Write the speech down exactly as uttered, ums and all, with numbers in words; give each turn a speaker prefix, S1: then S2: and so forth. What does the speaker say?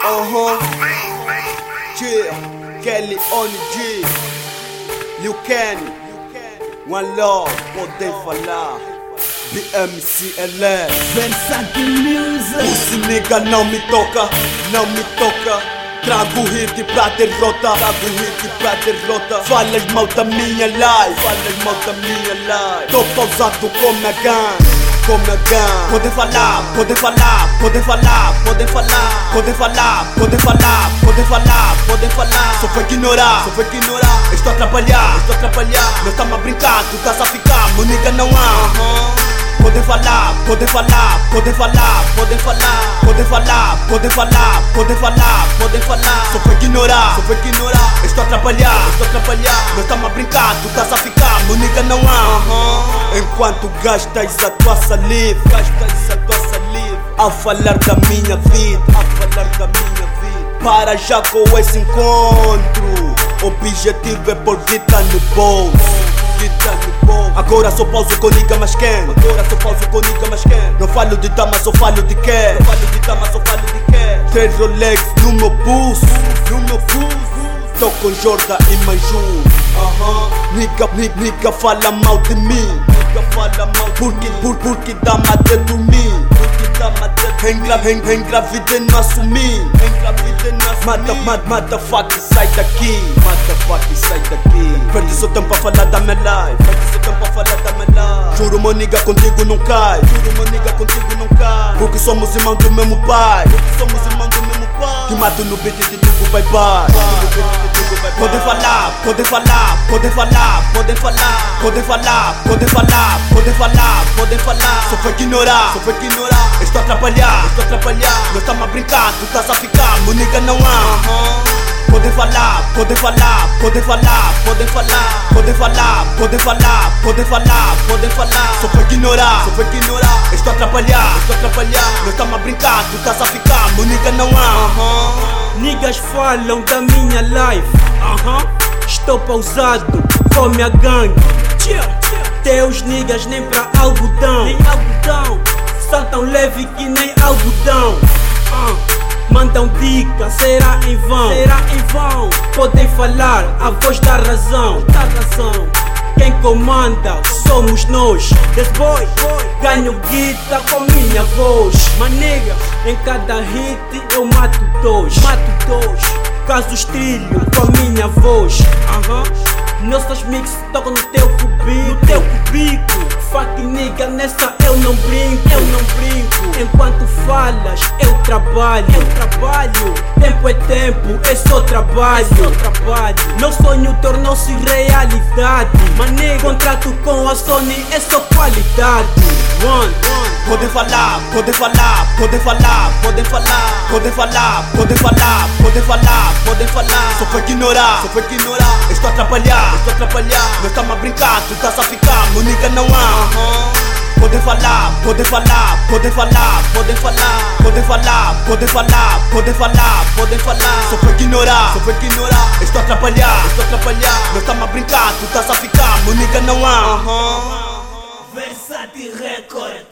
S1: Uh-huh. Yeah, Kelly on G, Liu Kenny, One Love, podem falar. B M C L S,
S2: Versace Music.
S1: Pussy nigga não me toca, não me toca. Trago hit pra derrota, trago hit pra derrota. Falas mal da minha life, falas mal da minha life. Tô pausado como a gun. Como a gun. Podem falar, podem falar, podem falar, podem falar, podem falar, podem falar, podem falar, podem falar. Só foi ignorar, só foi ignorar. Estou a trabalhar, estou a trabalhar. Nós estamos a brincar, tu estás a ficar, meu nigga não há. Podem falar, podem falar, podem falar, podem falar, podem falar, podem falar, podem falar, podem falar. Só foi ignorar, só foi ignorar. Estou a trabalhar, estou a trabalhar. Nós estamos a brincar, tu estás a ficar, meu nigga não há. Enquanto gastas a tua saliva, gastas a tua saliva a falar da minha vida, a falar da minha vida. Para já com esse encontro, objetivo é pôr vida no bolso, vida no bolso. Agora só pauso com nigga mais quem, agora só pauso com nigga mais quem. Não falo de dama, só falo de quê, não falo de dama, só falo de quê. Três Rolex no meu pulso, no meu pulso. Tô com Jordan e mais um. Uh-huh. Nigga, nigga, nigga fala mal de mim, nigga fala mal de porque, mim. Por, porque dama de dormir, porque dama de Engra, en, engravidei, não assumi, engravidei, não assumi. Mata, mata, mata, fuck, sai daqui, mata, fuck, sai daqui. Perdi seu tempo a falar da minha life, perdi seu tempo a falar da minha life. Juro, meu nigga, contigo não cai, juro, meu nigga, contigo não cai. Porque somos irmãos do mesmo pai, porque somos irmãos do mesmo pai. Te mato no beat de tudo, bye bye. Podem falar, podem falar, podem falar, podem falar, podem falar, podem falar, podem falar, podem falar. Só foi ignorar, só foi ignorar. Estou a trabalhar, estou a trabalhar. Nós estamos a brincar, tu estás a ficar, meu nigga não há. Podem falar, podem falar, podem falar, podem falar, podem falar, podem falar, podem falar, podem falar. Só foi ignorar, só foi ignorar. Estou a trabalhar, estou a trabalhar. Nós estamos a brincar, tu estás a ficar, meu nigga não há.
S2: Niggas falam da minha life, uh-huh. Estou pausado com minha gangue. Teus niggas nem pra algodão, nem algodão. São tão leve que nem algodão. uh. Mandam dica, será em vão, será em vão. Podem falar, a voz da razão, da razão. Quem comanda somos nós. This boy, ganho guita com minha voz. Maniga, em cada hit eu mato dois, mato dois. Casos trilho com minha voz. uh-huh. Nossos mix tocam no teu cubico, no teu cubico. Fuck nigga, nessa eu não brinco, eu não brinco. Enquanto falas, eu trabalho, eu trabalho. Tempo é tempo, é só trabalho, é só trabalho. Meu sonho tornou-se realidade. Manego, contrato com a Sony é só qualidade. One, one.
S1: Podem falar, podem falar, podem falar, podem falar, podem falar, podem falar, podem falar, podem falar. Só foi ignorar, só foi ignorar. Estou a trabalhar, estou a trabalhar. Nós estamos a brincar, tu estás a ficar, meu nigga não há. Podem falar, podem falar, podem falar, podem falar, podem falar, podem falar, podem falar, podem falar. Só foi ignorar, só foi ignorar. Estou a trabalhar, estou a trabalhar. Nós estamos a brincar, tu estás a ficar, meu nigga não há.
S2: Versace Record.